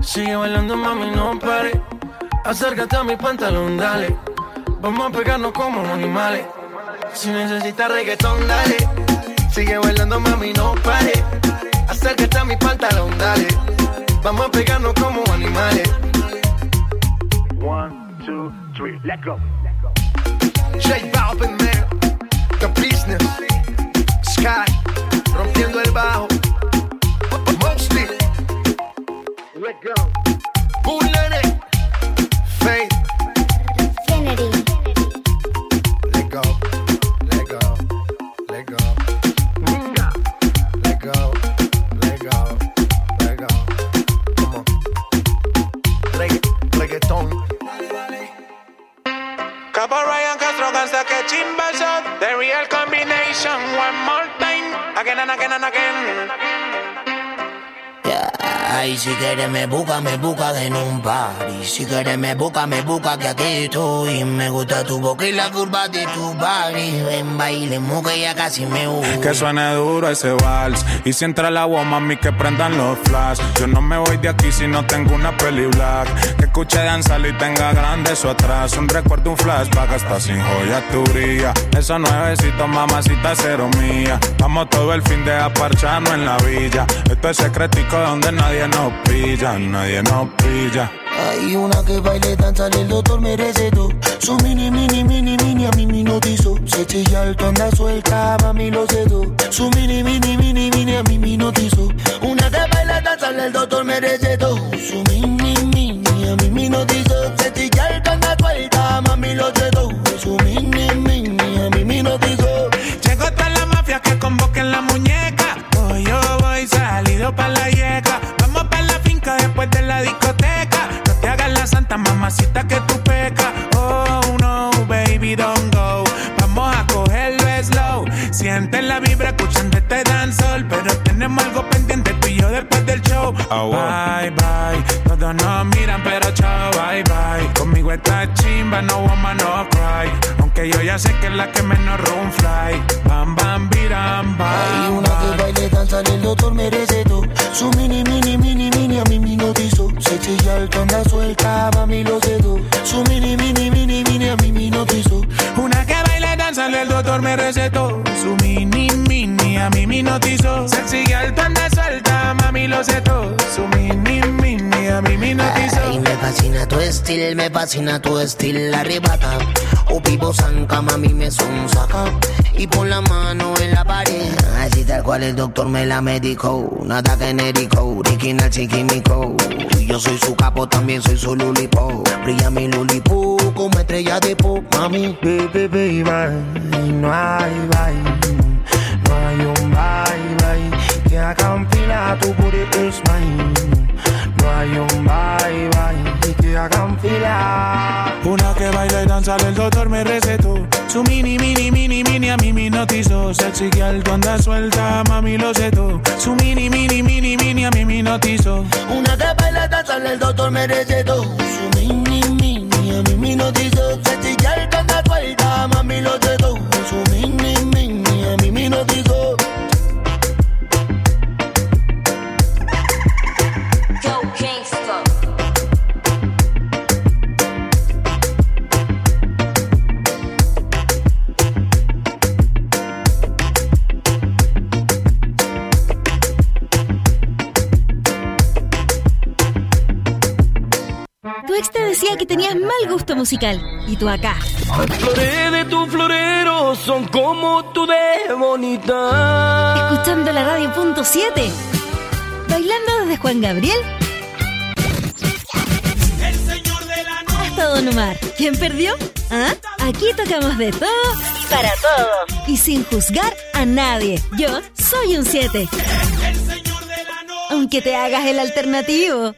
Sigue bailando, mami, no pare. Acércate a mi pantalón, dale. Vamos a pegarnos como animales. Si necesitas reggaetón, dale. Sigue bailando, mami, no pare. Acércate a mi pantalón, dale. Vamos a pegarnos como animales. 1, 2, 3, let's go. J Balvin, man. The Business. Sky. Rompiendo el bajo. Mostly. Let's go. Bullet. Faith. Infinity. Let go. Let go. Let go. Let go. Let go. Let go. Come on. Reggaeton. Capo Ryan Castro gangsta que chimba shot. The real combination. One more time. Again and again and again. Ay, si quieres me busca en un party. Si quieres me busca que aquí estoy. Me gusta tu boca y la curva de tu body. Ven, bailemos que ya casi me voy. Que suene duro ese vals. Y si entra el agua, mami, que prendan los flash. Yo no me voy de aquí si no tengo una peli black. Que escuche danzar y tenga grande eso atrás. Un recuerdo, un flashback, hasta sin joya tu brilla. Esos nuevecitos, mamacita, cero mía. Vamos todo el fin de aparcharnos en la villa. Esto es secretico donde nadie nos pilla, nadie nos pilla. Hay una que baile, danza, el doctor me recetó. Su mini, a mí me notizó. Se chilla alto, anda suelta, mami lo cedo. Su mini, a mí me notizó. Una que baila, danza, el doctor me recetó. Su mini, a mí me notizó. Se chilla alto, anda suelta, mami lo cedo. Su mini, a mí me notizó. Llegó toda la mafia que convoquen la muñeca. Hoy yo voy salido pa' la yeca. Vamos pa' la finca después de la discoteca. No te hagas la santa, mamacita, que tú pecas. Oh no, baby, don't go. Vamos a cogerlo slow. Sienten la vibra escuchando este dancehall. Pero tenemos algo pendiente tú y yo después del show. Bye, bye. Todos nos miran pero chao, bye, bye. Conmigo está chimba, no woman, no cry. Aunque yo ya sé que es la que menos room fly. Bam, bam, biram, bam. Hay una que baile, danza, el doctor me recetó. Su mini, a mí me notizó. Se chilla alto, anda suelta, mami lo cedo. Su mini, a mí me notizó. Una que baile, danza, el doctor me recetó. Su mini, a mí me notizó. Sexy alto, anda suelta, mami lo cedo. Su mini, a mí me notizó. Ay, me fascina tu estilo, arrebata. O vivo zanca, mami me sonsaca. Y pon la mano en la pared. Así tal cual el doctor me la medicó. Nada genérico, original chiquimico. Yo soy su capo, también soy su lulipo. Brilla mi lulipo como estrella de pop, mami. Baby, no hay bye. No hay un bye que haga un fila, tu booty is mine. No hay un bye que haga un fila. Una que baila y danza, el doctor me recetó. Su mini, a mí me notizó. Sexy que alto, anda suelta, mami lo cedo. Su mini, a mí me notizó. Una que baila, danza, el doctor me recetó. Su mini, a mí me notizó. Sexy que alto, anda suelta, mami lo cedo. Su mini, a mí me notizó. Tu ex te decía que tenías mal gusto musical. Y tú acá. Las flores de tu florero son como tú de bonita. Escuchando la radio punto 7. Bailando desde Juan Gabriel El señor de la noche. hasta Don Omar. ¿Quién perdió? ¿Ah? Aquí tocamos de todo y para todos. Y sin juzgar a nadie. Yo soy un 7. El señor de la noche. Aunque te hagas el alternativo.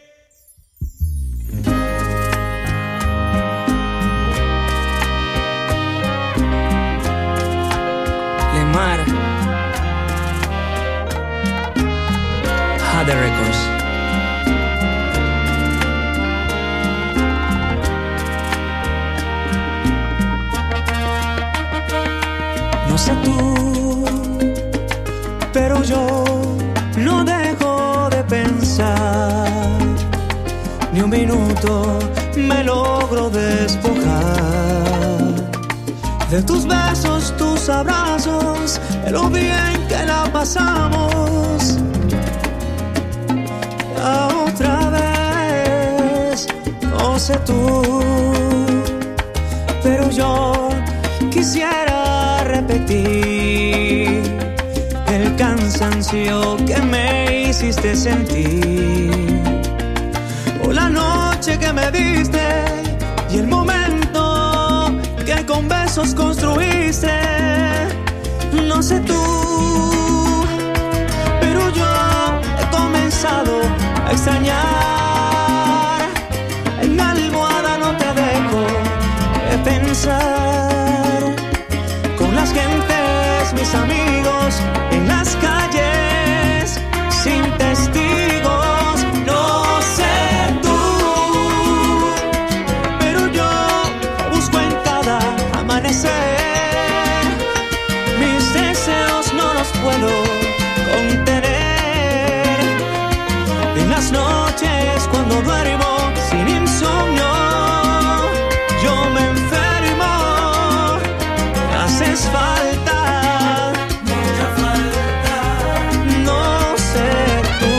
Lemar Jade Records. No sé tú, pero yo no dejo de pensar ni un minuto me logro despojar de tus besos, tus abrazos, de lo bien que la pasamos. Ya otra vez, no sé tú, pero yo quisiera repetir el cansancio que me hiciste sentir, o la noche que me diste y el momento que con besos construiste. No sé tú, pero yo he comenzado a extrañar. En mi almohada no te dejo de pensar, con las gentes, mis amigos, en las calles, sin testigos. No sé tú, pero yo busco en cada amanecer. Mis deseos no los puedo contener. En las noches cuando duermo sin insomnio, yo me enfermo. Me haces falta, mucha falta. No sé tú.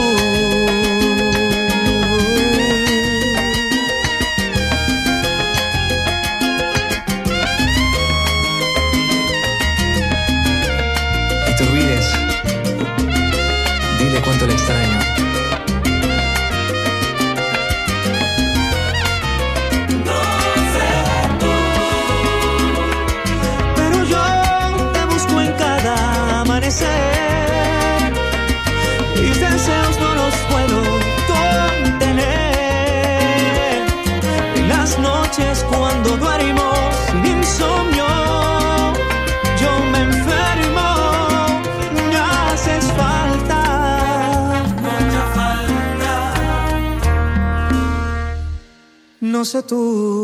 No te olvides, dile cuánto le extraño. Pero yo te busco en cada amanecer. Mis deseos no los puedo contener. En las noches cuando duermo sin insomnio, yo me enfermo. Me haces falta, mucha falta. No sé tú.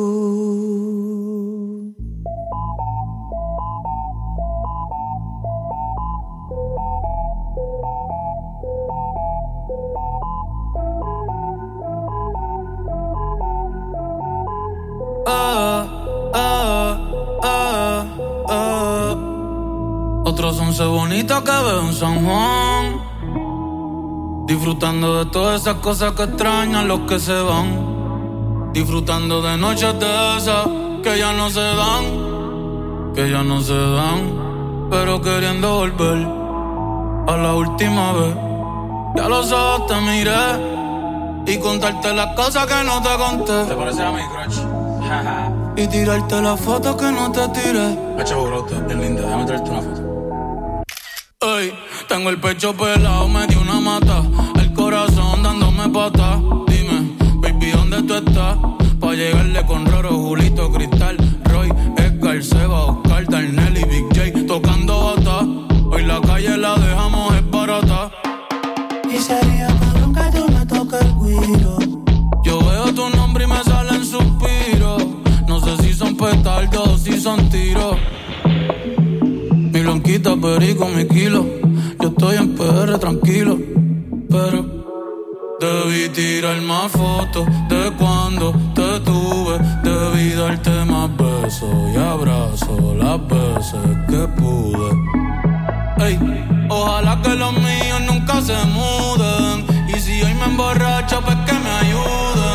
Otros 11 bonitas que veo en San Juan, disfrutando de todas esas cosas que extrañan los que se van, disfrutando de noches de esas que ya no se dan, que ya no se dan, pero queriendo volver a la última vez. Ya los ojos te miré y contarte las cosas que no te conté. ¿Te parece a mi crush? Y tirarte las fotos que no te tiré. Hacho, bro, bien linda, déjame traerte una foto. Ey, tengo el pecho pelado, me dio una mata, el corazón dándome patas. Dime, baby, ¿dónde tú estás? Pa' llegarle con Roro, Julito, Cristal, Roy, Edgar, Seba, Oscar, Darnell y Big J tocando bata. Hoy la calle la dejamos es barata. Y sería cabrón que tú me toques el guiro. Yo veo tu nombre y me salen suspiros. No sé si son petardos o si son tiros. Mi blanquita, perico, mi kilo. Yo estoy en PR tranquilo, pero debí tirar más fotos de cuando te tuve. Debí darte más besos y abrazos las veces que pude. Ey, ojalá que los míos nunca se muden. Y si hoy me emborracho, pues que me ayuden.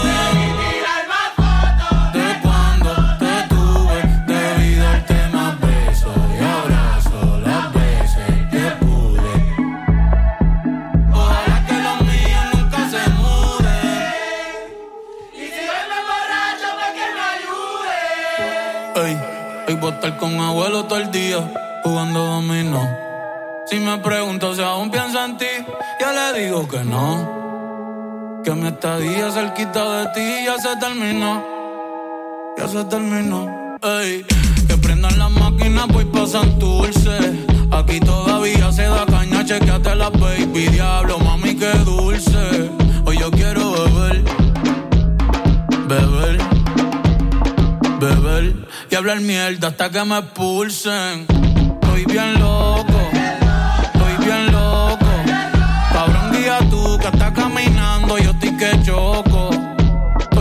Voy a estar con abuelo todo el día jugando dominó. Si me pregunto si aún pienso en ti, yo le digo que no, que mi estadía cerquita de ti ya se terminó. Ya se terminó. Ey, que prendan las máquinas, voy pa' Santurce. Aquí todavía se da caña, chequeate la baby. Diablo, mami, qué dulce. Hoy yo quiero beber, beber, beber y hablar mierda hasta que me expulsen. Estoy bien loco, estoy bien loco. Cabrón, guía tú que estás caminando, yo estoy que choco.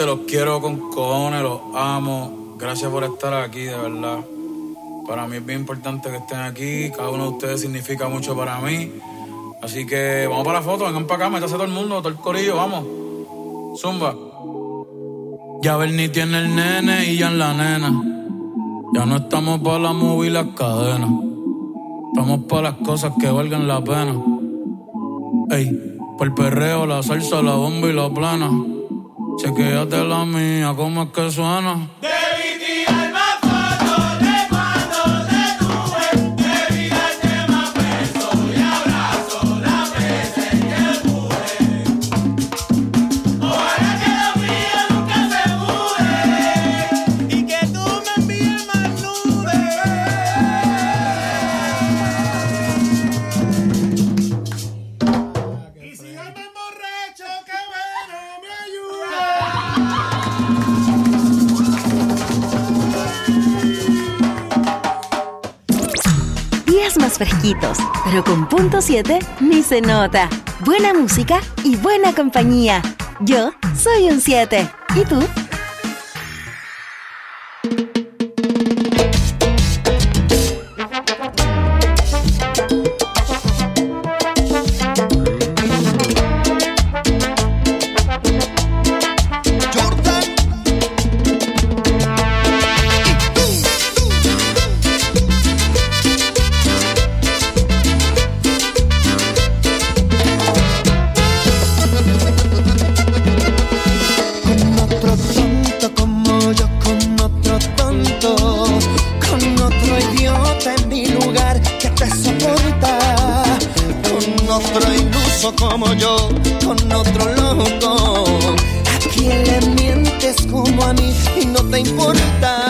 los quiero con cojones, los amo. Gracias por estar aquí, de verdad. Para mí es bien importante que estén aquí. Cada uno de ustedes significa mucho para mí. Así que vamos para la foto, vengan para acá, métase todo el mundo, todo el corillo, vamos. Zumba. Ya Bernie tiene el nene y ya en la nena. Ya no estamos para la movie y las cadenas. Estamos para las cosas que valgan la pena. Ey, por el perreo, la salsa, la bomba y la plana. Chequéate la mía, ¿cómo es que suena? Más fresquitos, pero con punto 7 ni se nota. Buena música y buena compañía. Yo soy un 7. ¿Y tú? Como yo, con otro loco. ¿A quién le mientes como a mí y no te importa?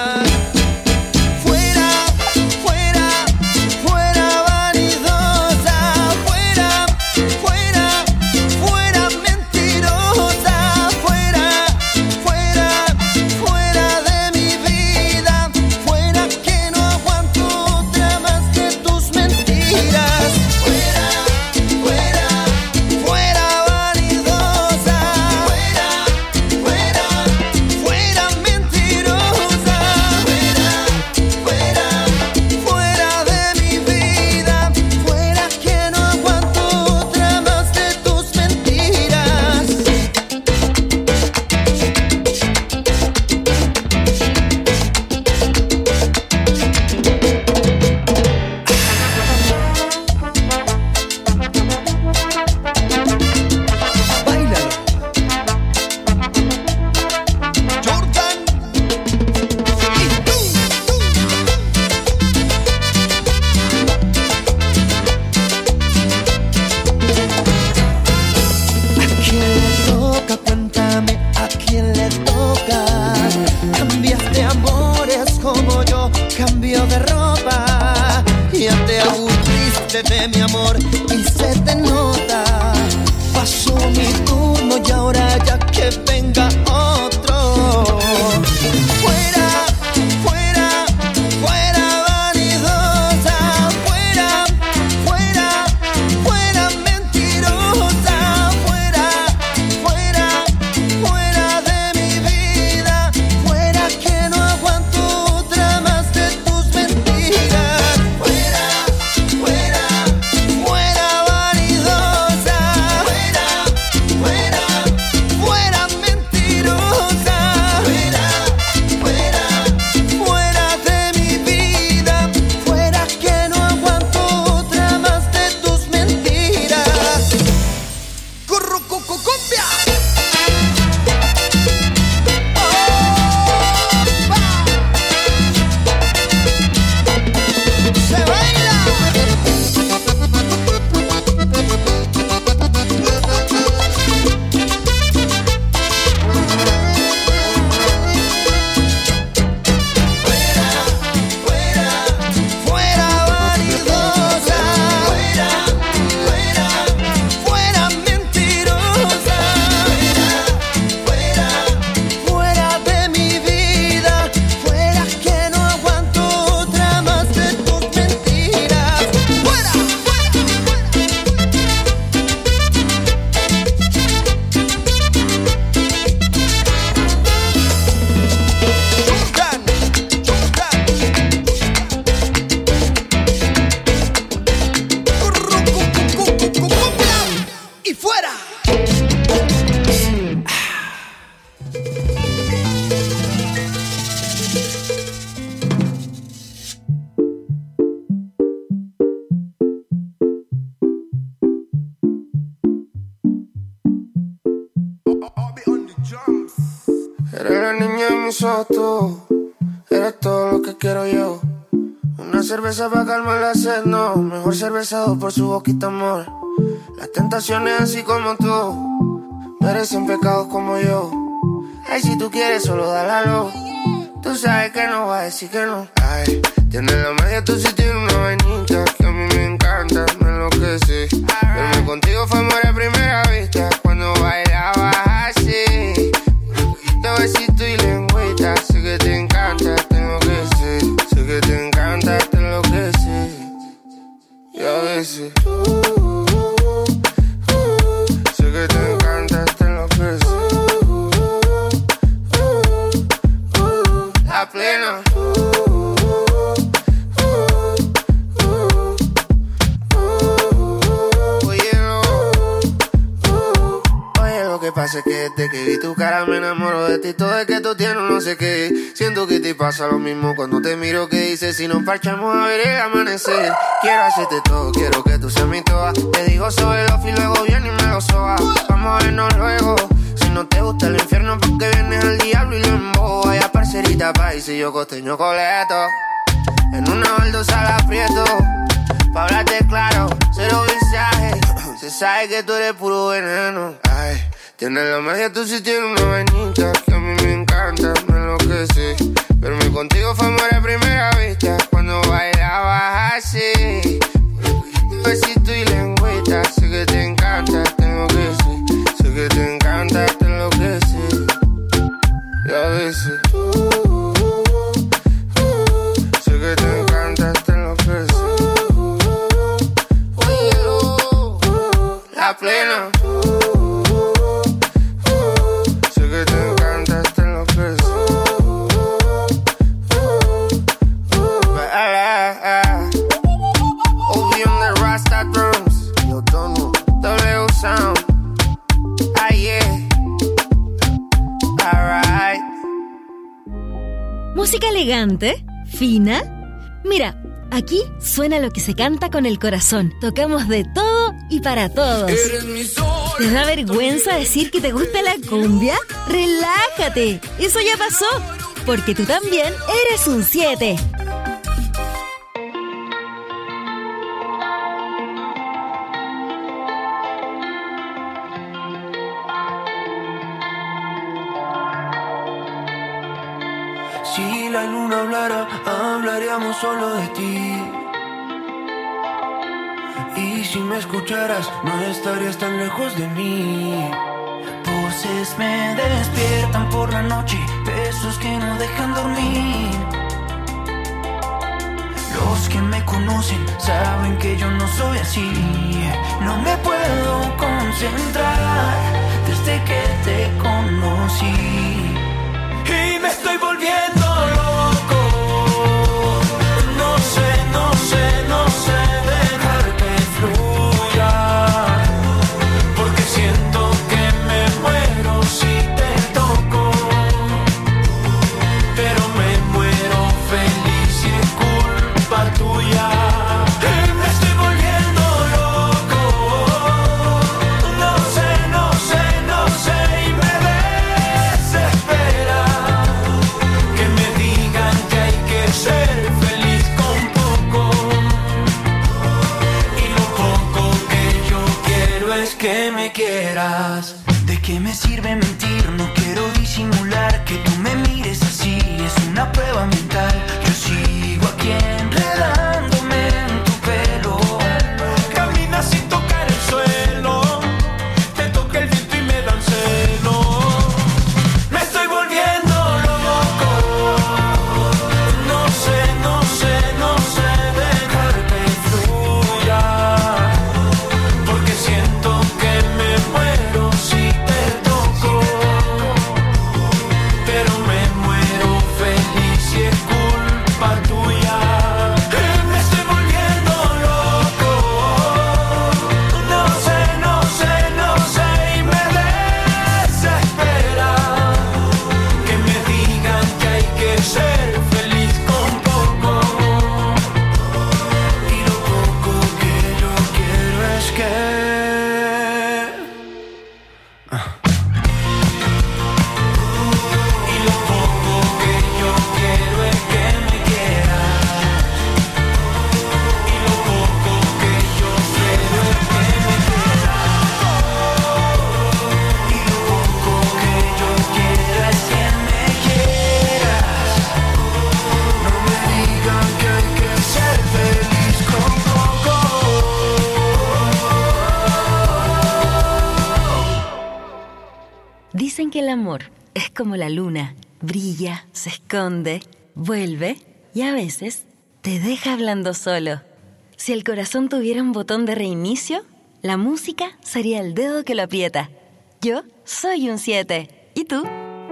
Fuera, fuera, fuera vanidosa. Fuera, fuera, fuera mentirosa. Fuera, fuera, fuera de mi vida. Fuera que no aguanto otra más que tus mentiras. Fuera, fuera. Fuera vanidosa, fuera, fuera, fuera mentirosa, fuera, fuera, fuera de mi vida, fuera que no aguanto otra más de tus mentiras. Báilalo. Jordan. Y tú. ¿A quién le toca? Cuéntame, ¿a quién le toca? Cambias de amores como yo cambio de ropa. Ya te aburriste de mi amor y se te nota. Pasó mi turno y ahora ya que venga otro. Fuera, fuera, fuera vanidosa. Fuera, fuera, fuera mentirosa. Fuera, fuera, fuera de mi vida. Fuera que no aguanto otra más de tus mentiras. Fuera, fuera, fuera mis ojos tú eres todo lo que quiero yo. Una cerveza para calmar la sed, no. Mejor cervezado por su boquita, amor. Las tentaciones así como tú merecen pecados como yo. Ay, si tú quieres solo dálalo. Tú sabes que no va a decir que no. Ay, tienes la magia, tú sí tienes una vainita que a mí me encanta, me enloquece. Verme contigo fue amor a primera vista. Cuando bailabas así, te besito y lengüita. Sé que te encanta, tengo que ser. Sé que te encanta, te enloquece. Y a veces sé que te encanta, te enloquece. La plena. Lo que pasa es que desde que vi tu cara me enamoro de ti. Todo es que tú tienes no sé qué. Siento que te pasa lo mismo cuando te miro. Que dices si nos parchamos a ver el amanecer. Quiero hacerte todo, quiero que tú seas mi toa. Te digo sobre los y luego vienes y me lo soba. Vamos a vernos luego. Si no te gusta el infierno porque vienes al diablo y lo embobo. Vaya parcerita país y yo costeño coleto. En una baldosa la aprieto. Pa' hablarte claro, cero visaje. Se sabe que tú eres puro veneno. Ay, tienes la magia, tú sí tienes una vainita que a mí me encanta, me enloquece. Verme contigo fue amor a primera vista. Cuando bailabas así, besito y lengüita. Sé que te encanta, tengo que ser. Sé que te encanta, te enloquece. Y a veces sé que te encanta, te enloquece. La plena. Sé que te encanta, te enloquece. Obi on the Rasta drums. Yo tono, W sound. Ah yeah. Alright. Música elegante, fina. Mira, aquí suena lo que se canta con el corazón. Tocamos de todo y para todos. ¿Te da vergüenza decir que te gusta la cumbia? ¡Relájate! Eso ya pasó, porque tú también eres un 7. Si la luna hablara, hablaríamos solo de ti. Y si me escucharas, no estarías tan lejos de mí. Voces me despiertan por la noche, besos que no dejan dormir. Los que me conocen saben que yo no soy así. No me puedo concentrar desde que te conocí. Y me estoy volviendo loco. No sé dejar que fluya, porque siento que me muero si te toco, pero me muero feliz y es culpa tuya. Y me estoy volviendo loco. No sé y me desespera que me digan que hay que ser feliz con poco, y lo poco que yo quiero es que me quieras. ¿De qué me sirve mentir? No quiero disimular. Que tú me mires así es una prueba mental. Yo sigo aquí enredándome en tu pelo. Camina sin tocar el suelo, te toca el viento y me dan celo. Me estoy volviendo loco. No sé dejar que fluya, porque siento que me muero si te toco, que el amor es como la luna, brilla, se esconde, vuelve y a veces te deja hablando solo. Si el corazón tuviera un botón de reinicio, la música sería el dedo que lo aprieta. Yo soy un 7. ¿Y tú?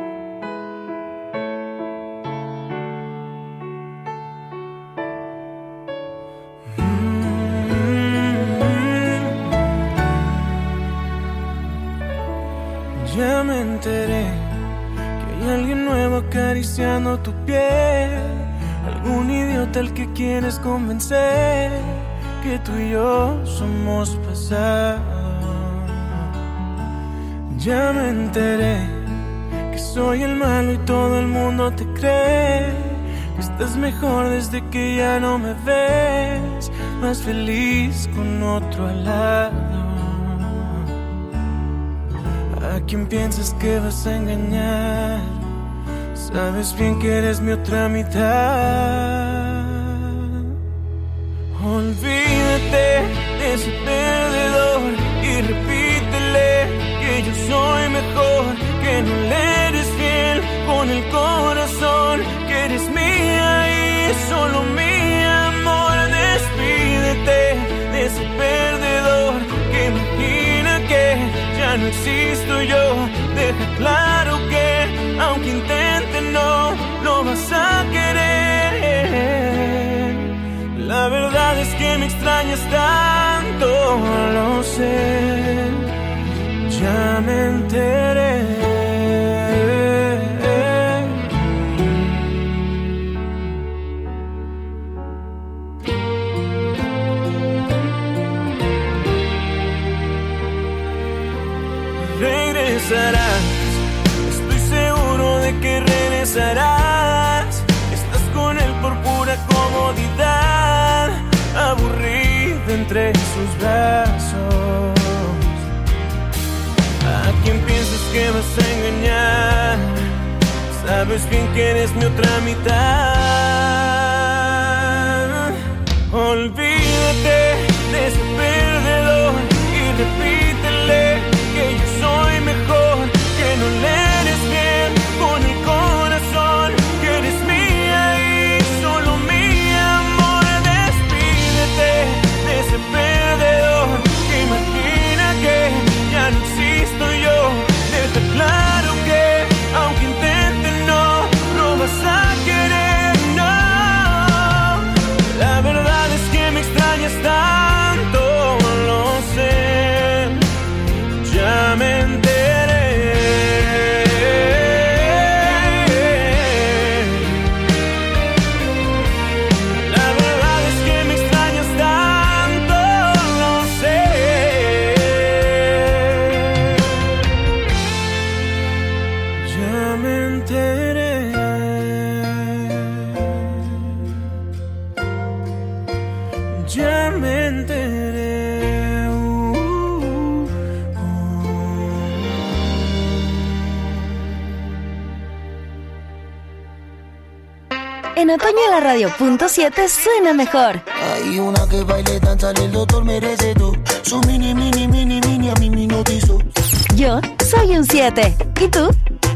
Ya me enteré que hay alguien nuevo acariciando tu piel. Algún idiota al que quieres convencer que tú y yo somos pasado. Ya me enteré que soy el malo y todo el mundo te cree que estás mejor desde que ya no me ves, más feliz con otro al lado. ¿A quién piensas que vas a engañar? Sabes bien que eres mi otra mitad. Olvídate de ese perdedor y repítele que yo soy mejor, que no le eres fiel con el corazón, que eres mía y solo mi amor. Despídete de ese perdedor que imagina que ya no existo yo. Deja claro que aunque intente no lo vas a querer. La verdad es que me extrañas tanto, lo sé. Ya me enteré. Regresarás, estoy seguro de que regresarás. Estás con él por pura comodidad, aburrida entre sus brazos. ¿A quién piensas que vas a engañar? Sabes bien que eres mi otra mitad. Olvídate de ese perdedor y repítele que yo soy mejor, que no le eres bien con el corazón, que eres mía y solo mi amor. Despídete de ese perdedor que imagina que ya no existo yo. Deja claro que aunque intente no lo vas a querer, no. La verdad es que me extrañas tanto, lo sé. Ya me enteré. La verdad es que me extrañas tanto, lo sé. Ya me enteré. Ya me enteré. En otoño la radio.7 suena mejor. Hay una que baile, danza, el doctor merece tú. Su mini, a mí me hipnotizó. Yo soy un 7. ¿Y tú?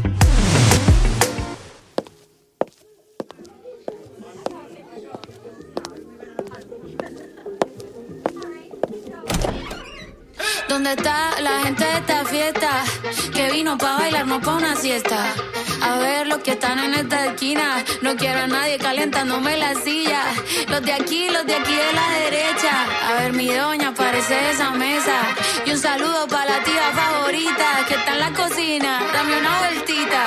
¿Dónde está la gente de esta fiesta? Que vino pa' bailar, no pa' una siesta. A ver los que están en esta esquina. No quiero a nadie calentándome la silla. Los de aquí de la derecha. A ver mi doña, parece de esa mesa. Y un saludo pa' la tía favorita que está en la cocina. Dame una vueltita.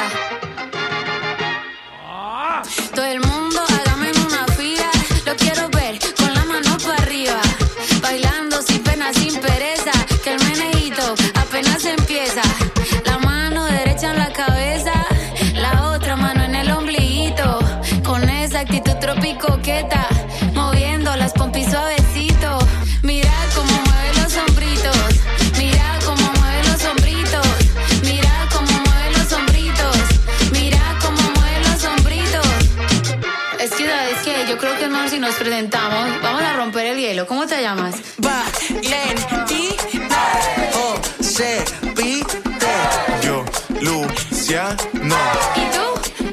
Todo el mundo hágame en una fila. Lo quiero ver con la mano para arriba. Bailando sin pena, sin pereza. Que el menejito apenas empieza. La mano derecha en la cabeza, la otra mano en el ombliguito. Con esa actitud tropicoqueta, moviendo las pompis suavecito. Mira cómo mueve los hombritos. Mira cómo mueve los hombritos. Mira cómo mueve los hombritos. Mira cómo mueve los hombritos. Es que yo creo que no, si nos presentamos, vamos a romper el hielo. ¿Cómo te llamas? Valentina. O-C-P-T. Yo, Lucía. Cristiano. ¿Y tú?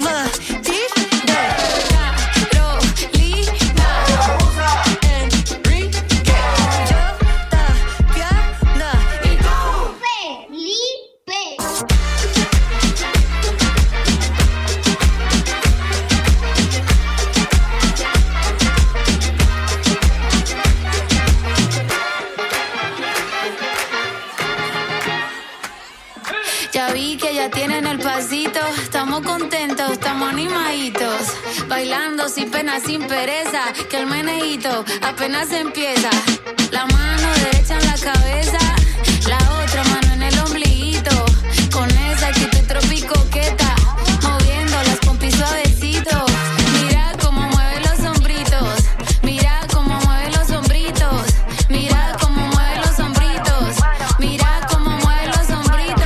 Ya vi que ya tienen el pasito, estamos contentos, estamos animaditos, bailando sin pena, sin pereza, que el meneíto apenas empieza. La mano derecha en la cabeza, la otra mano en el ombliguito, con esa actitud tropicoqueta, moviendo las pompis suavecito. Mira cómo mueve los hombritos, mira cómo mueve los hombritos, mira cómo mueve los hombritos, mira cómo mueve los hombritos.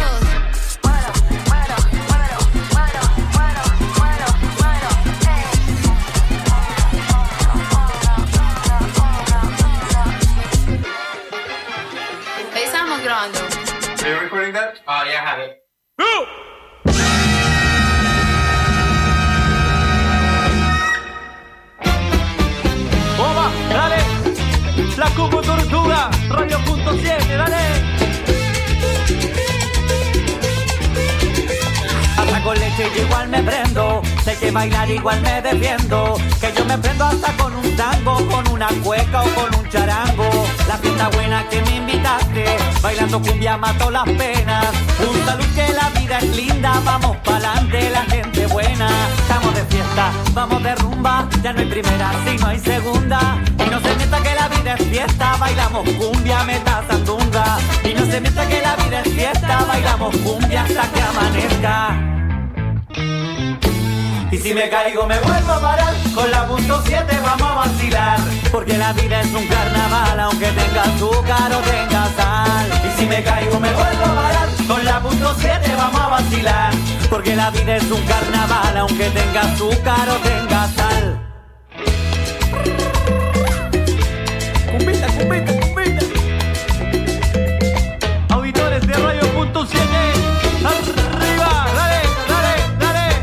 Estamos grabando. Are you recording that? Oh, yeah, I have it. ¡Toma! ¡Dale! La Cuco Tortuga, Radio.7, dale. Hasta con leche y igual me prendo, sé que bailar igual me defiendo, que yo me prendo hasta con un tango, con una cueca o con un charango. La fiesta buena que me invitaste, bailando cumbia mato las penas. Un salud que la vida es linda, vamos pa'lante la gente buena. Estamos de fiesta, vamos de rumba, ya no hay primera si no hay segunda. Y no se mienta que la vida es fiesta, bailamos cumbia, meta sandunga. Y no se mienta que la vida es fiesta, bailamos cumbia hasta que amanezca. Y si me caigo me vuelvo a parar, con la .7 vamos a vacilar, porque la vida es un carnaval, aunque tenga azúcar o tenga sal. Y si me caigo me vuelvo a parar, con la .7 vamos a vacilar, porque la vida es un carnaval, aunque tenga azúcar o tenga sal. Cumbita, cumbita, cumbita. Auditores de Radio.7, arriba, dale, dale, dale.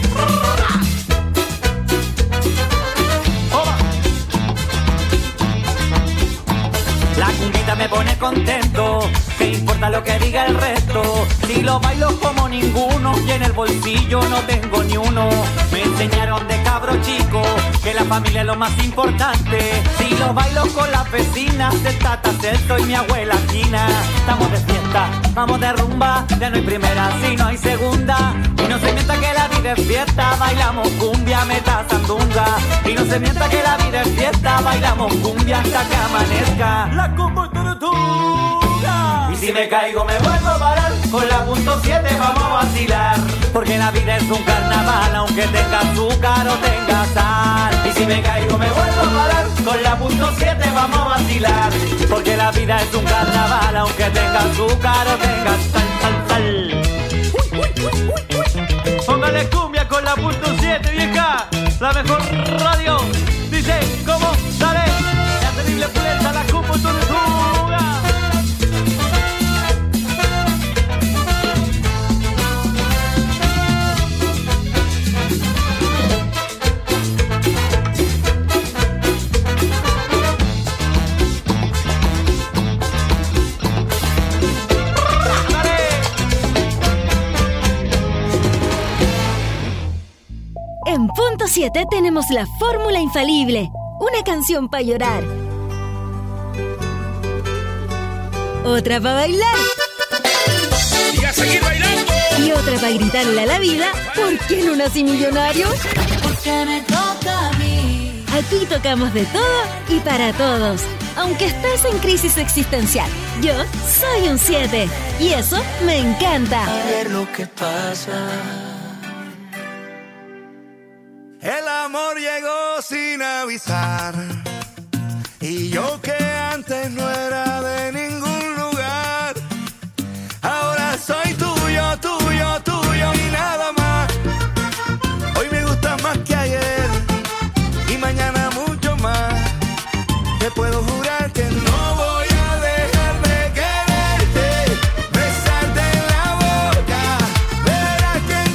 La cumbita me pone contento, ¿qué importa lo que diga el resto? Si lo bailo como ninguno y en el bolsillo no tengo ni uno. Me enseñaron de cabro chico que la familia es lo más importante. Si lo bailo con las vecinas, el Tata Celso y mi abuela Gina. Estamos de fiesta, vamos de rumba, ya no hay primera si no hay segunda. Y no se mienta que la vida es fiesta, bailamos cumbia, meta sandunga. Y no se mienta que la vida es fiesta, bailamos cumbia hasta que amanezca. La Cumbia Tortuga. Y si me caigo me vuelvo a parar, con la .7 vamos a vacilar, porque la vida es un carnaval, aunque tenga azúcar o tenga sal. Y si me caigo me vuelvo a parar, con la .7 vamos a vacilar, porque la vida es un carnaval, aunque tenga azúcar o tenga sal, sal, sal. Póngale cumbia con la .7, vieja, la mejor radio. Dice, ¿cómo? Dale, la terrible pulenta, la Cumbia Tortuga. En Punto 7 tenemos la fórmula infalible. Una canción para llorar. Otra para bailar. Y a seguir bailando. Y otra para gritarle a la vida, ¿por qué no nací millonario? Porque me toca a mí. Aquí tocamos de todo y para todos. Aunque estés en crisis existencial, yo soy un 7. Y eso me encanta. A ver lo que pasa. El amor llegó sin avisar, y yo que antes no era de ningún lugar, ahora soy tuyo, tuyo, tuyo y nada más. Hoy me gusta más que ayer y mañana mucho más. Te puedo jurar que no voy a dejar de quererte, besarte en la boca, verás que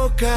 boca.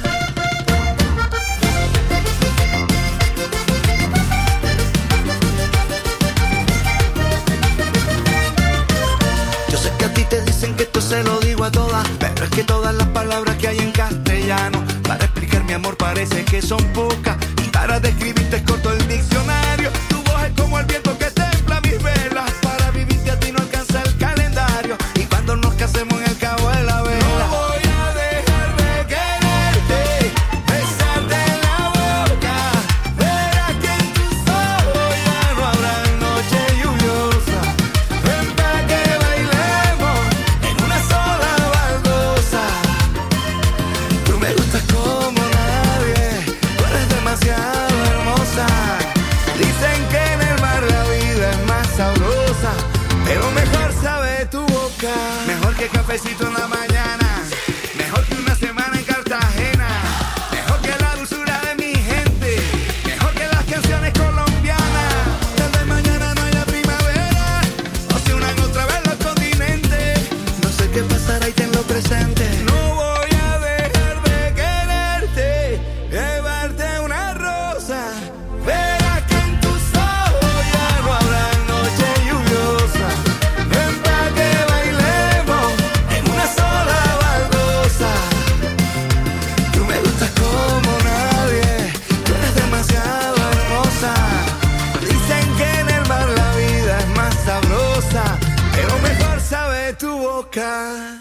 Yo sé que a ti te dicen que esto se lo digo a todas, pero es que todas las palabras que hay en castellano para explicar mi amor parece que son pocas, y para describirte es corto el diccionario. Tu voz es como el viento que templa mis velas, para vivirte a ti no alcanza el calendario, y cuando nos casemos en el cabo de la vela no voy a dejar de quererte, besarte en la boca. Verás que en tus ojos ya no habrá noche lluviosa. Ven pa' que bailemos en una sola baldosa. Tú me gustas como nadie, tú eres demasiado hermosa. Dicen que en el mar la vida es más sabrosa, pero mejor sabe tu boca. Mejor que cafecito en la mañana, mejor que una semana en Cartagena, mejor que la dulzura de mi gente, mejor que las canciones colombianas. Tal vez mañana no haya primavera, o se unan otra vez los continentes. No sé qué pasará y tenlo presente. No voy a dejar de quererte, llevarte una rosa. Verás que en tus ojos ya no habrá noche lluviosa. Ven pa' que bailemos en una sola baldosa. Tú me gustas como nadie, tú eres demasiado hermosa. Dicen que en el mar la vida es más sabrosa, pero mejor sabe tu boca.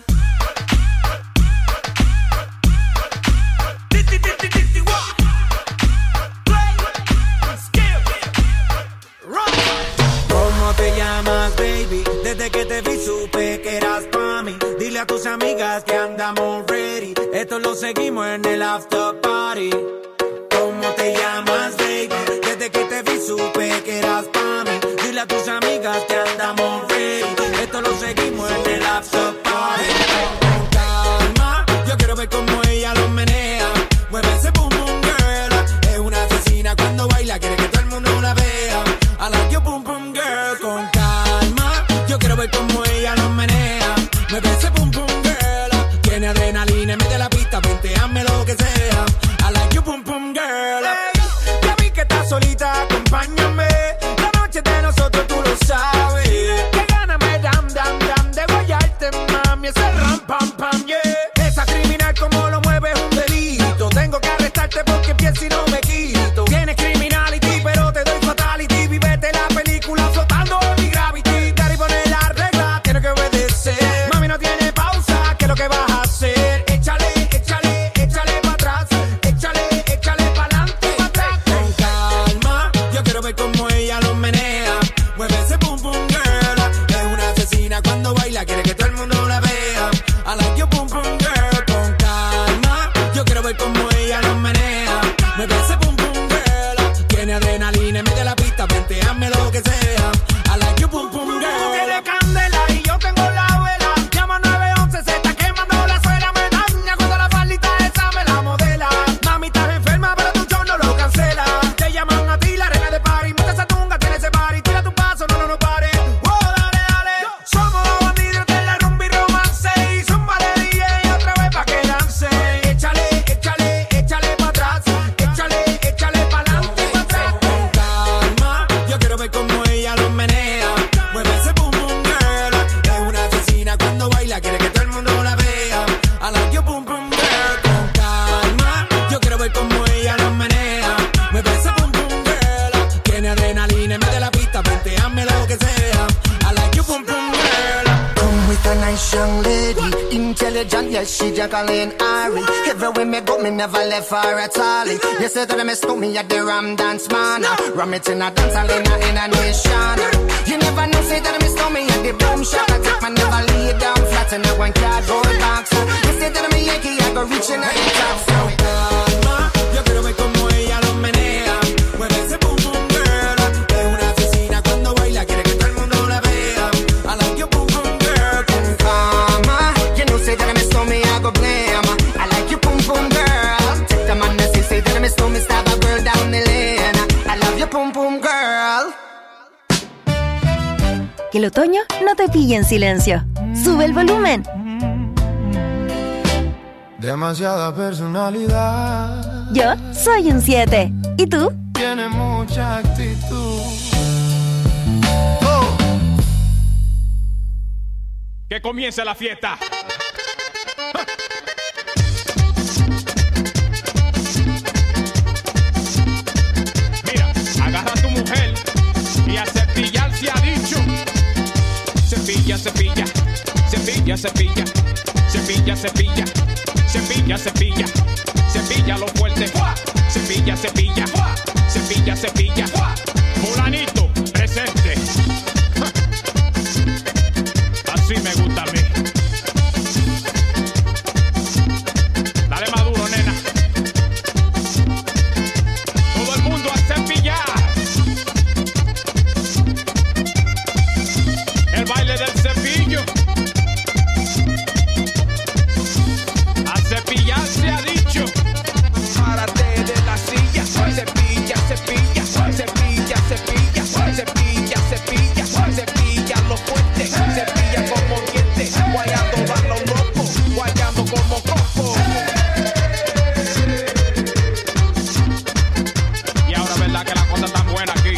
¿Cómo te llamas, baby? Desde que te vi supe que eras pa' mí. Dile a tus amigas que andamos ready. Esto lo seguimos en el after party. ¿Cómo te llamas, baby? Desde que te vi supe que eras pa' mí. Dile a tus amigas que andamos ready. Esto lo seguimos en el after party. Con calma, yo quiero ver cómo ella lo menea. Mueve ese boom boom girl. Es una asesina cuando baila, quiere que todo el mundo la vea. I like your boom boom girl. Con calma, yo quiero ver cómo ella lo menea. Mueve ese boom boom girl. Tiene adrenalina en medio de la pista, venteame lo que sea. I like your boom boom girl. Hey, ya vi que estás solita, acompáñame. La noche de nosotros tú lo sabes. Que gana me dam dam dam de guayarte, mami. Ese ram pam pam yeah. Esa criminal como lo mueve es un delito. Tengo que arrestarte porque pienso y no me quito. Tienes criminality pero te doy fatality. Vívete la película flotando en mi gravity. Gary pone la regla, tiene que obedecer. Mami no tiene pausa, ¿qué es lo que vas a hacer? Échale, échale, échale pa' atrás. Échale, échale pa'lante y pa' atrás. Con calma, yo quiero ver cómo ella lo menea. Mueve ese boom boom girl. Es una asesina cuando baila, quiere que todo el mundo la vea. I like your boom boom girl. Con calma, yo quiero ver cómo ella lo menea. Mueve ese boom boom girl. Tiene adrenalina en medio de la pista, venteame lo que sea. I like your boom boom girl. Tú tienes candela y yo tengo la vela. Llama 911, se está quemando la suela. Me daña cuando la faldita esa me la modela. Mami, estás enferma, pero tu show no lo cancela. Te llaman a ti la reina de party. Mucha esa tunga, tiene ese party. Tira tu paso, no pare. Oh, dale, dale. Somos los bandidos de la rumba y romance. Y zumba de DJ otra vez pa' que dance. Échale, échale, échale pa' atrás. Échale, échale pa'lante y pa' atrás. Con calma, yo quiero ver cómo ella lo menea. Mueve ese boom boom girl. Es una asesina cuando baila, quiere que todo el mundo la vea. I like your boom boom girl. Con calma, yo quiero ver cómo ella lo menea. Mueve ese boom boom girl. Tiene adrenalina en medio de la pista, venteame lo que sea. I like your boom boom girl. Come with a nice young lady, intelligent, yes, she Jacqueline Ari. Everywhere me go, me never left her at all. You say that I miss me at the Ram Dance Man. Ram it in a dance hall in a nation. You never know, say that I miss me at the Boom Shop. I take my never lay down flat in a one cardboard box. You say that I'm a Yankee, I go reaching out the top. So Calma, yo quiero ver cómo ella lo menea. Mueve ese boom boom girl. Es una asesina cuando baila, quiere que todo el mundo la vea. I like your boom boom girl. Con calma, you know, say that I miss me, I go blame. I like your boom boom girl. Take the man that say that I miss me, stab a girl down the lane. I love your boom boom girl. Que el otoño no te pille en silencio. Sube el volumen. demasiada personalidad. Yo soy un 7. ¿Y tú? Tiene mucha actitud. Que comience la fiesta. Mira, agarra a tu mujer y a cepillar se ha dicho. Cepilla, cepilla, cepilla, cepilla, cepilla, cepilla, cepilla, cepilla, cepilla lo fuerte. Cepilla, cepilla, cepilla, cepilla. Fulanito, presente. Así me gusta a mí. Dale más duro, nena. Todo el mundo a cepillar. El baile del cepillo. A cepillar se ha dicho. Párate de la silla. Cepilla, cepilla, cepilla, cepilla, cepilla, cepilla, cepilla los puentes. Cepilla como dientes. Guayando va los locos. Guayando como coco. Y ahora verdad que la cosa está buena aquí.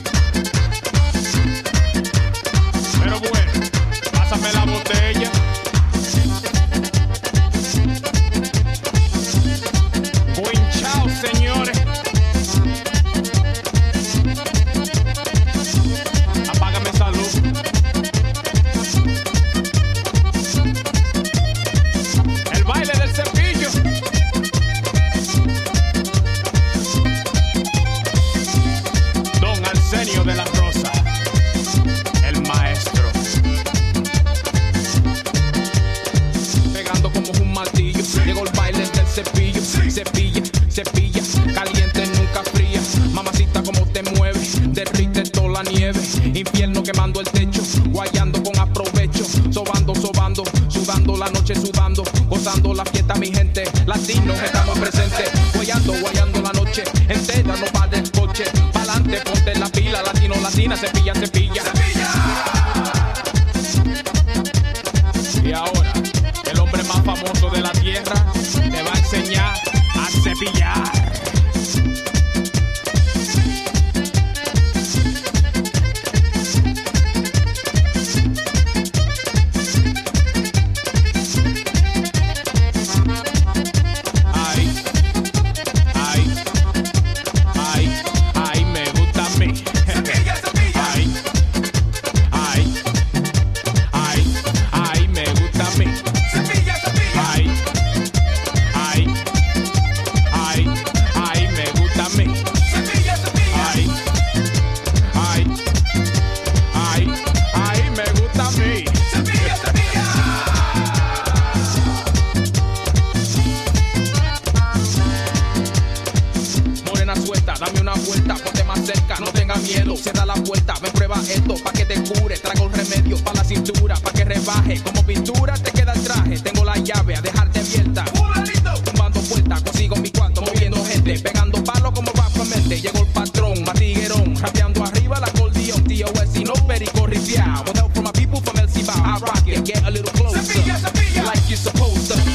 Pero bueno, pásame la botella. Buen chao, señores. Apágame esa luz. El baile del cepillo. Don Arsenio de la Rosa, el maestro. Pegando como un martillo. Llegó el baile del cepillo. Cepilla, cepilla, caliente nunca fría. Mamacita como te mueve, derrite toda la nieve. Infierno quemando el techo, guayando con aprovecho. Sobando, sobando, sudando la noche sudando. Gozando la fiesta mi gente, latinos estamos presentes. Guayando, guayando la noche entera, no va del coche. Pa'lante, ponte la pila, latino, latina, cepilla, cepilla. Y ahora, el hombre más famoso de la tierra te va a enseñar a cepillar. Ay, ay, ay, ay, me gusta a mí. Ay, ay, ay, ay, me gusta a mí. Ay, ay, ay, ay, me gusta a mí. Ay, ay, ay, ay, me gusta a mí. Morena suelta, dame una vuelta, ponte más cerca, no tengas miedo. Se da la vuelta, ven prueba esto, pa' que te cure. Trago un remedio pa' la cintura, pa' que rebaje. Como pintura te queda el traje, tengo la llave a dejarte abierta. Tumbando puertas, consigo mi cuarto, moviendo gente. Pegando palos como rápidamente. Llegó el patrón, matiguerón, rapeando arriba la acordeón. TOS y no perico ripiao. With help from my people from El Cibao, I rock it, get a little closer. Like you're supposed to.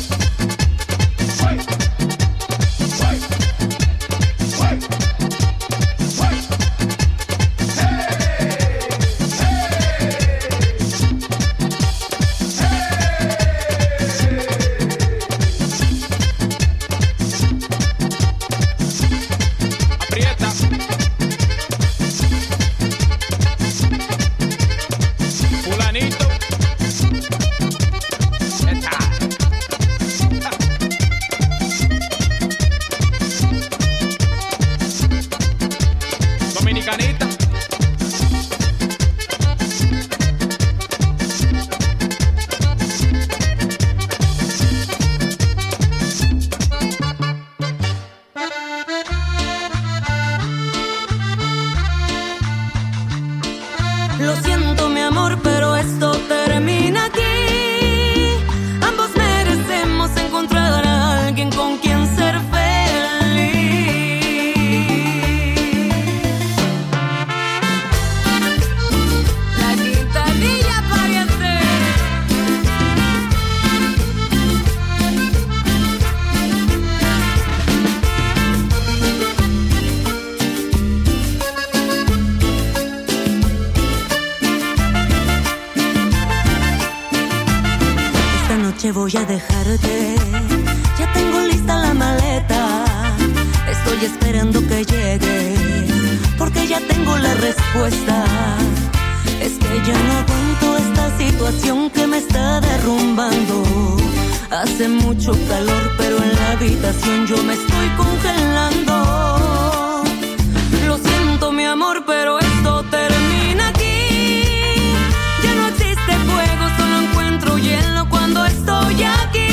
voy a dejarte. Ya tengo lista la maleta. Estoy esperando que llegue, porque ya tengo la respuesta. Es que ya no aguanto esta situación que me está derrumbando. Hace mucho calor, pero en la habitación yo me estoy congelando. Lo siento, mi amor, pero esto termina aquí. Ya no existe fuego, solo encuentro hielo cuando estoy aquí.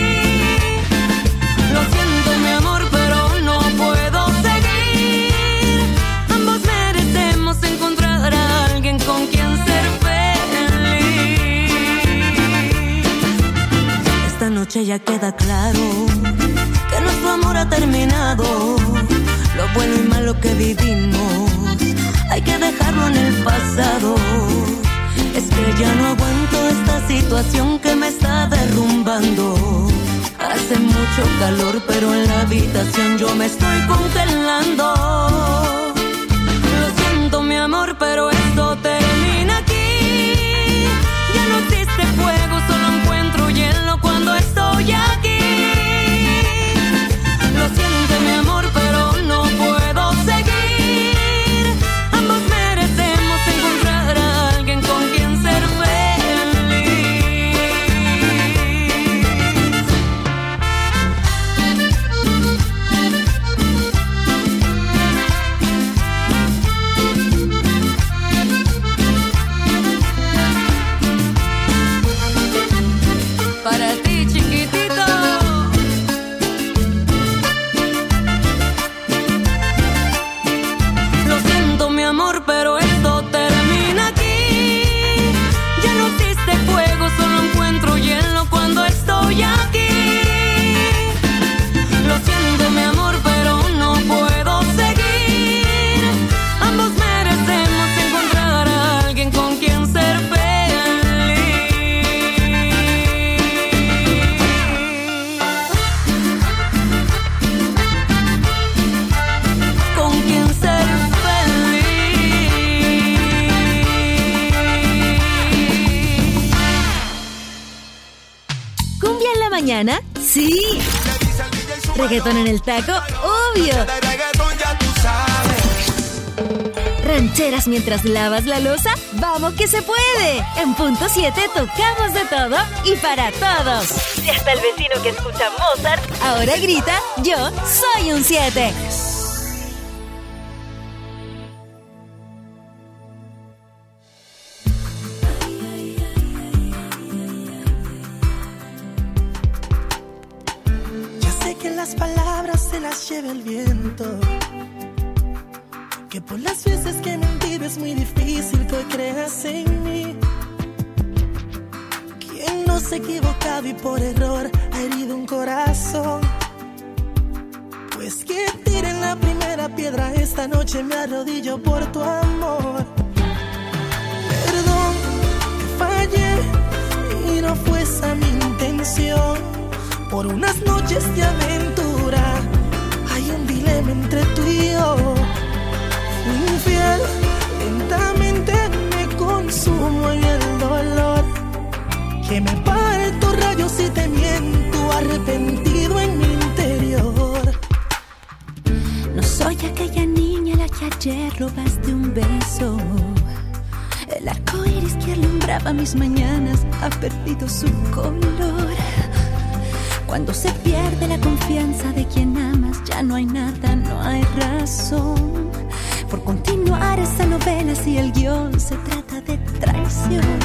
Lo siento, mi amor, pero no puedo seguir. Ambos merecemos encontrar a alguien con quien ser feliz. Esta noche ya queda claro que nuestro amor ha terminado. Lo bueno y malo que vivimos hay que dejarlo en el pasado. Es que ya no aguanto esta situación que me está derrumbando. Hace mucho calor, pero en la habitación yo me estoy congelando. Lo siento, mi amor, pero esto termina aquí. Ya no existe fuego, solo encuentro hielo cuando estoy aquí. Lo siento, mi amor, pero no puedo seguir. Ambos merecemos encontrar a alguien con quien ser para ti, chiquitito. Lo siento, mi amor, pero esto termina aquí. Ya no existe fuego, solo encuentro hielo cuando estoy aquí. Lo siento, mi amor, pero no puedo seguir. Ambos merecemos encontrar a alguien con quien ser feliz. Con quien ser feliz. ¿Cumbia en la mañana? Sí. ¿Reggaetón en el taco? Obvio. ¿Rancheras mientras lavas la loza? ¡Vamos que se puede! En punto 7 tocamos de todo y para todos. Y hasta el vecino que escucha Mozart ahora grita: yo soy un 7. Ya sé que las palabras se las lleva el viento, que por las veces que he mentido es muy difícil que hoy creas en mí. Quien no se ha equivocado y por error ha herido un corazón. Pues que tiren la primera piedra, esta noche me arrodillo por tu amor. Perdón, que fallé y no fue esa mi intención. Por unas noches de aventura hay un dilema entre tú y yo. Fui infiel, lentamente me consumo en el dolor. Que me parto rayos y te miento, arrepentido en mi interior. No soy aquella niña a la que ayer robaste un beso. El arco iris que alumbraba mis mañanas ha perdido su color. Cuando se pierde la confianza de quien amas, ya no hay nada, no hay razón por continuar esa novela si el guión se trata de traición.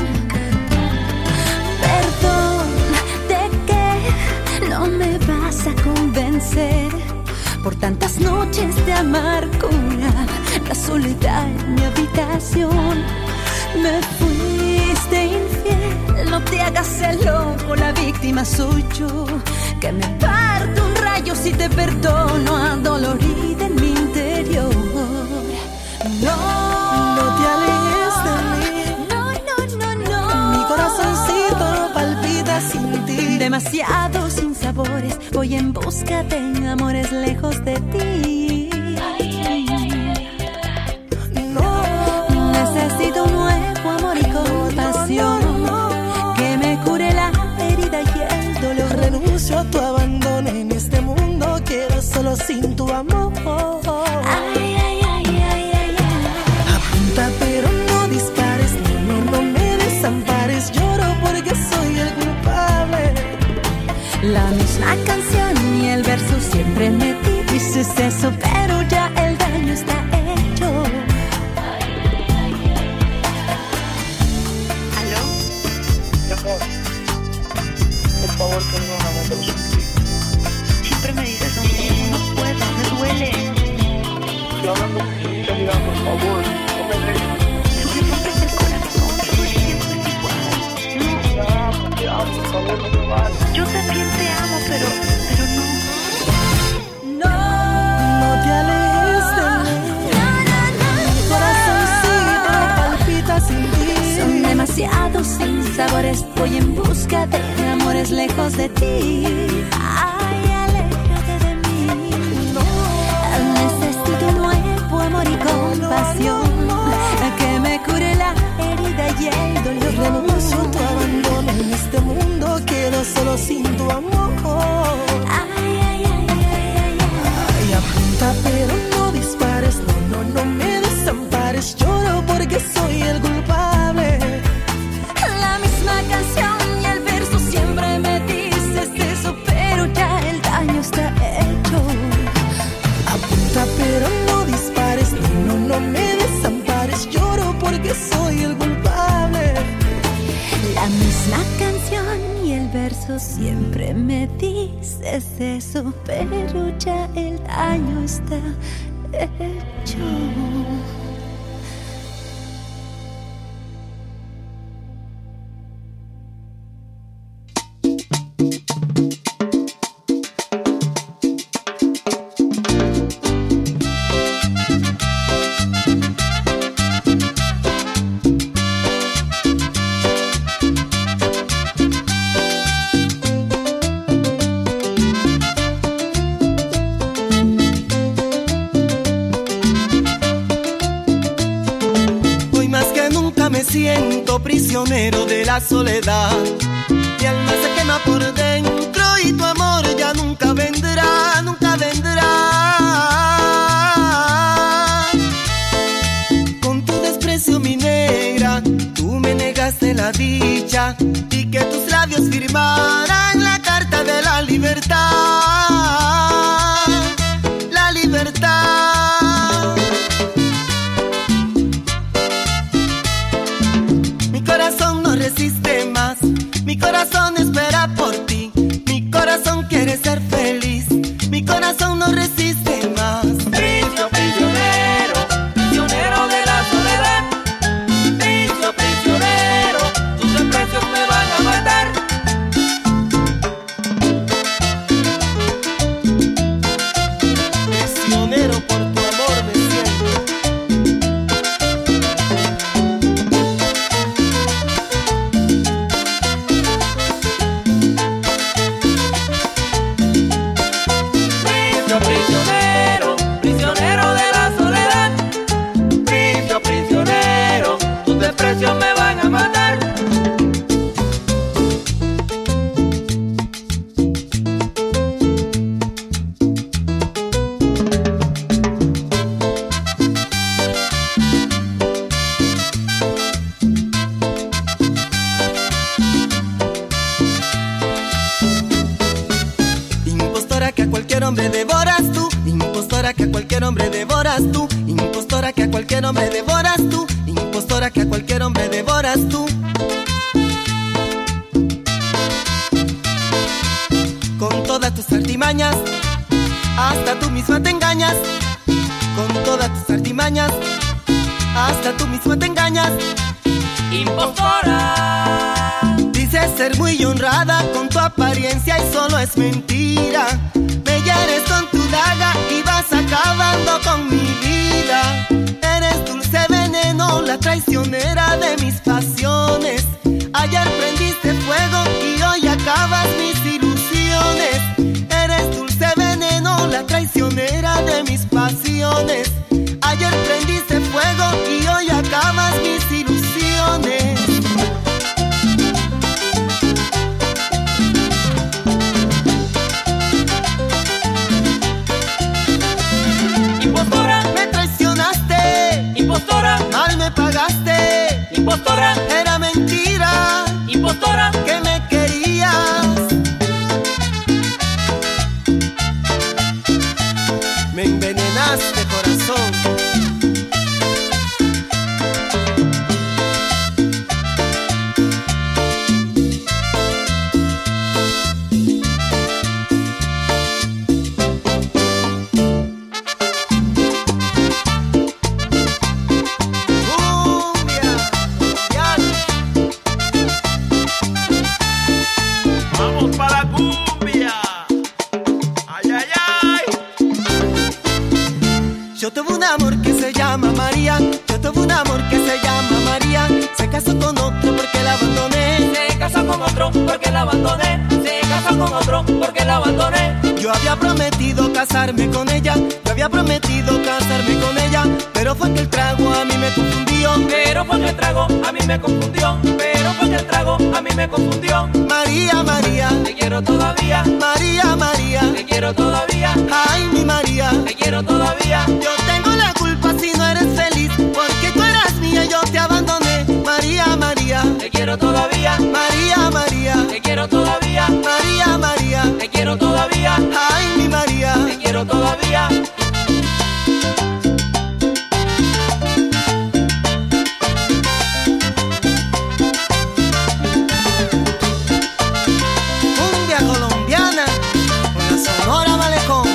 Perdón, ¿de qué no me vas a convencer? Por tantas noches de amargura, la soledad en mi habitación. Me fuiste infiel, no te hagas el loco, la víctima soy yo. Que me parto un rayo si te perdono, adolorida en mi interior. No, no te alejes de mí. No, no, no, no. Mi corazoncito palpita sin ti. Demasiados sinsabores, voy en busca de amores lejos de ti. No, necesito un nuevo amor y compasión que me cure la herida y el quiero solo sin tu amor. Ay, ay, ay, ay, ay, ay. Apunta pero no dispares, no me desampares. Lloro porque soy el culpable. La misma canción y el verso siempre me dices eso, pero ya el daño está hecho. ¿Aló? Mi amor, por favor, perdóname, te lo suplico. Siempre me dices lo mismo, no puedo, me duele. Estoy hablando con sinceridad, por favor, no me dejes. Tú me rompes el corazón, todo el tiempo es igual. Te amo, por favor, no me vayas. Yo también te amo, pero no. No te alejes de mí. Mi corazoncito palpita sin ti. Son demasiados sinsabores, voy en busca de amores lejos de ti. Ay, aléjate de mí. Necesito un nuevo amor y compasión que me cure la herida y el dolor. Renuncio tu abandono en este mundo, quedo solo sin tu amor. Ay, ay, ay, ay, ay, ay. Apunta pero no dispares, no me desampares. Lloro porque soy el culpable. La misma canción y el verso siempre me dices eso, pero ya el daño está hecho. Apunta pero no dispares, no me desampares. Lloro porque soy el culpable. La misma canción y el verso siempre me dices eso, pero ya el daño está hecho. Siento prisionero de la soledad. Mi alma se quema por dentro y tu amor ya nunca vendrá, nunca vendrá. Con tu desprecio, mi negra, tú me negaste la dicha y que tus labios firmaran la carta de la libertad. La libertad. Resiste más, mi corazón espera por ti, mi corazón quiere ser feliz, mi corazón no resiste más. Prisionero, prisionero de la soledad, prisionero, tus desprecios me van a matar. Prisionero por tu amor me siento. Prisionero, prisionero de la soledad, prisionero, tus desprecios me van a matar. Impostora que a cualquier hombre devoras tú, impostora que a cualquier hombre devoras tú, impostora que a cualquier hombre devoras tú, impostora que a cualquier hombre devoras tú. Con todas tus artimañas, hasta tú misma te engañas. Con todas tus artimañas, hasta tú misma te engañas. Impostora. Dices ser muy honrada con tu apariencia y solo es mentira. Me hieres con tu daga y vas acabando con mi vida. Eres dulce veneno, la traicionera de mis pasiones. Ayer prendiste fuego y hoy acabas mis ilusiones. Eres dulce veneno, la traicionera de mis pasiones. Ayer prendiste fuego y hoy acabas mis ilusiones. pagaste. Impostora, era mentira. Impostora, que me querías. Me envenenaste, corazón. Yo tuve un amor que se llama María. Yo tuve un amor que se llama María. Se casó con otro porque la abandoné. Se casó con otro porque la abandoné. Se casó con otro porque la abandoné. Yo había prometido casarme con ella. Yo había prometido casarme con ella. Pero fue que el trago a mí me confundió. Pero fue que el trago a mí me confundió. Pero fue que el trago a mí me confundió. María, María, te quiero todavía. María, María, te quiero todavía. Ay, mi María, te quiero todavía. Yo tengo la culpa si no eres feliz, porque tú eras mía y yo te abandoné. María, María, te quiero todavía. María, María, te quiero todavía. María, María, te quiero todavía. Ay, mi María, te quiero todavía. Cumbia colombiana con la Sonora Malecón.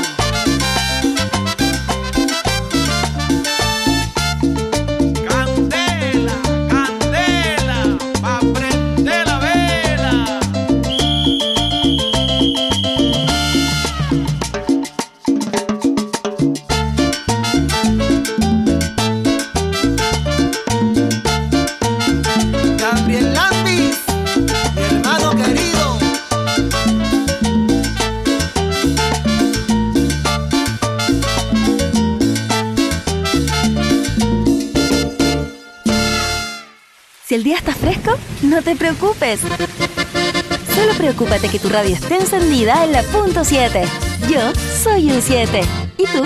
Si el día está fresco, no te preocupes. Solo preocúpate que tu radio esté encendida en la punto 7. Yo soy un 7. ¿Y tú?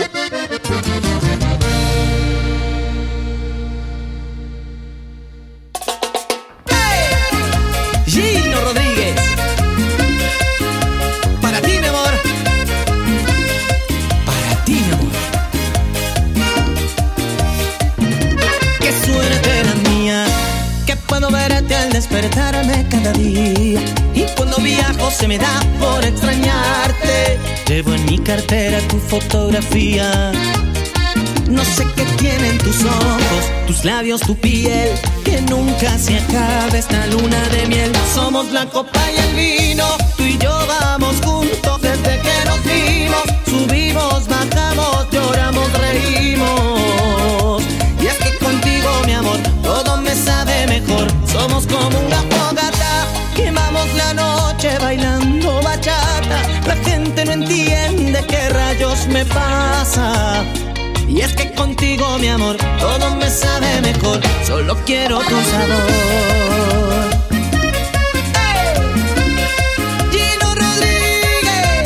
Gino Rodríguez. Para ti, mi amor. Para ti, mi amor. Qué suerte la mía, que puedo verte al despertarme cada día. Y cuando viajo se me da por extrañarte. Llevo en mi cartera tu fotografía. No sé qué tienen tus ojos, tus labios, tu piel, que nunca se acabe esta luna de miel. Somos la copa y el vino, tú y yo vamos juntos desde que nos vimos. Subimos, bajamos, lloramos, reímos. Y es que contigo, mi amor, todo me sabe mejor. Somos como una fogata, quemamos la noche bailando bachata. La gente no entiende qué rayos me pasa. Y es que contigo, mi amor, todo me sabe mejor. Solo quiero tu sabor. ¡Hey! Gino Rodríguez.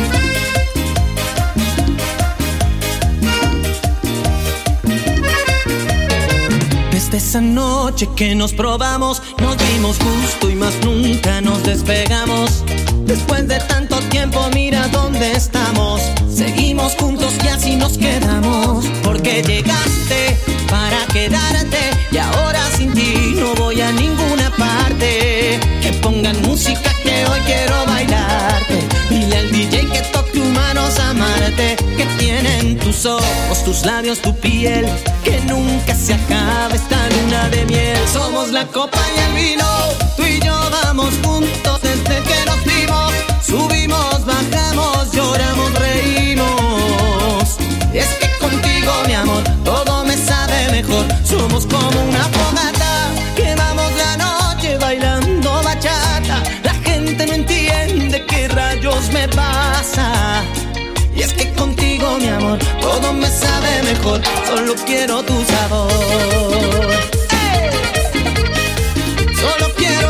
Desde esa noche que nos probamos, nos dimos gusto y más nunca nos despegamos. Después de tanto tiempo, mira dónde estamos. Seguimos juntos y así nos quedamos. Porque llegaste para quedarte y ahora sin ti no voy a ninguna parte. Que pongan música que hoy quiero bailarte. Dile al DJ que toque humanos amarte. Que tienen tus ojos, tus labios, tu piel, que nunca se acabe esta luna de miel. Somos la copa y el vino, tú y yo vamos juntos desde que nos vimos. Subimos, bajamos, lloramos, reímos. Y es que contigo, mi amor, todo me sabe mejor. Somos como una fogata, quemamos la noche bailando bachata. La gente no entiende qué rayos me pasa. Y es que contigo, mi amor, todo me sabe mejor. Solo quiero tu sabor. ¡Hey! Solo quiero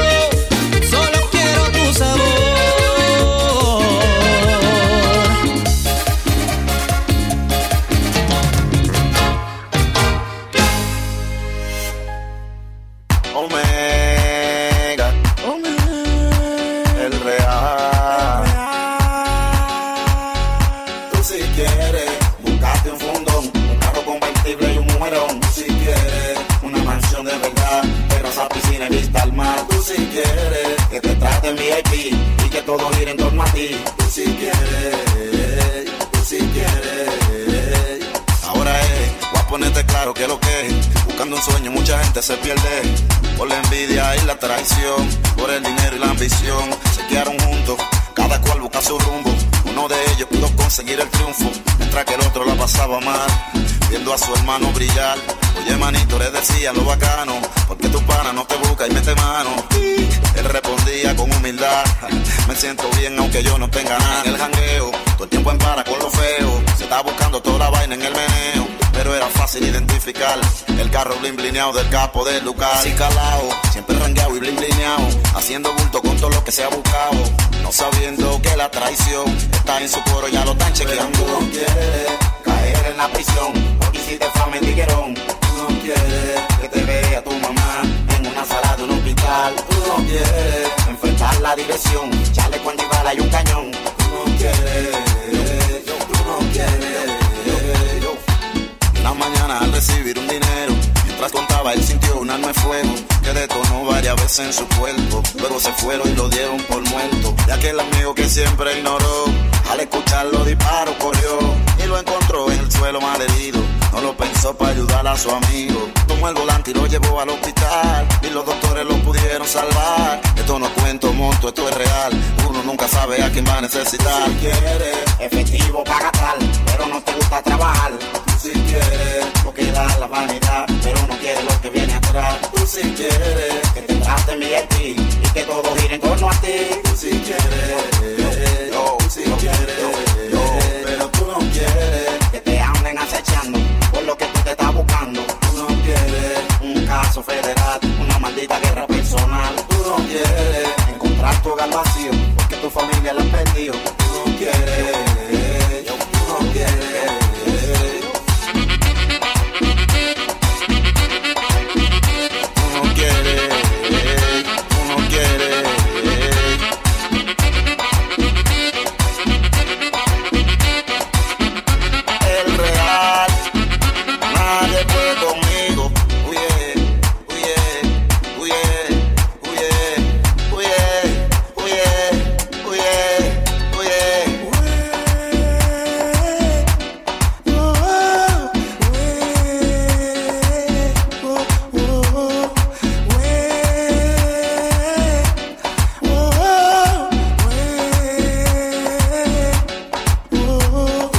tu sabor. si quieres, búscate un fundón, un carro convertible y un mujerón. Si quieres, una mansión de verdad, terraza, piscina y vista al mar. Tú si quieres, que te traten VIP y que todo gire en torno a ti. Tú si quieres, tú si quieres. Ahora voy a ponerte claro que lo que es. Buscando un sueño mucha gente se pierde por la envidia y la traición, por el dinero y la ambición. Se quedaron juntos, cada cual busca su rumbo. Uno de ellos pudo conseguir el triunfo, mientras que el otro la pasaba mal, viendo a su hermano brillar. Oye manito, le decía lo bacano, porque tu pana no te busca y mete mano. Él respondía con humildad, me siento bien aunque yo no tenga nada. En el jangueo, todo el tiempo en para con lo feo, se está buscando toda la vaina en el meneo, pero era fácil identificar el carro blin blineado del capo del Lucar. Así calao, siempre rangueado y blin blineado, haciendo bulto con todo lo que se ha buscado, no sabiendo que la traición está en su cuero, ya lo están chequeando. Pero tú no quieres caer en la prisión, porque hiciste fama en tiguerón. Tú no quieres que te vea tu mamá en una sala de un hospital. Tú no quieres enfrentar la dirección, chaleco antibala y un cañón. Tú no quieres, tú no quieres. Una mañana al recibir un dinero, mientras contaba él sintió un arma de fuego que detonó varias veces en su cuerpo. Luego se fueron y lo dieron por muerto. Y aquel amigo que siempre ignoró, al escuchar los disparos corrió y lo encontró en el suelo malherido. No lo pensó para ayudar a su amigo, tomó el volante y lo llevó al hospital, y los doctores lo pudieron salvar. Esto no cuento monto, esto es real, uno nunca sabe a quién va a necesitar. Si quieres efectivo para gastar, pero no te gusta trabajar. Tú si quieres lo que da la vanidad, pero no quieres lo que viene atrás. Tú si quieres que te traten bien a ti y que todo gire en torno a ti. Tú si quieres